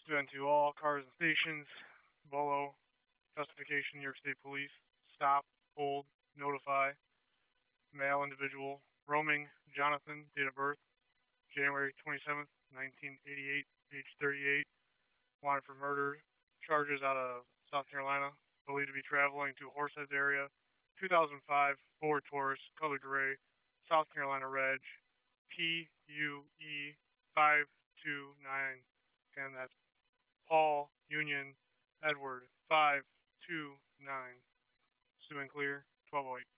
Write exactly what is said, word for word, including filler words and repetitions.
Student to all cars and stations. Bolo. Justification, New York State Police. Stop. Hold. Notify. Male individual. Roaming. Jonathan. Date of birth. January twenty-seventh, nineteen eighty-eight. Age thirty-eight. Wanted for murder. Charges out of South Carolina. Believed to be traveling to Horseheads area. two thousand five Ford Taurus, color gray. South Carolina Reg. P U E five two nine. Again, that's Paul Union Edward five two nine. Suing clear. twelve oh eight.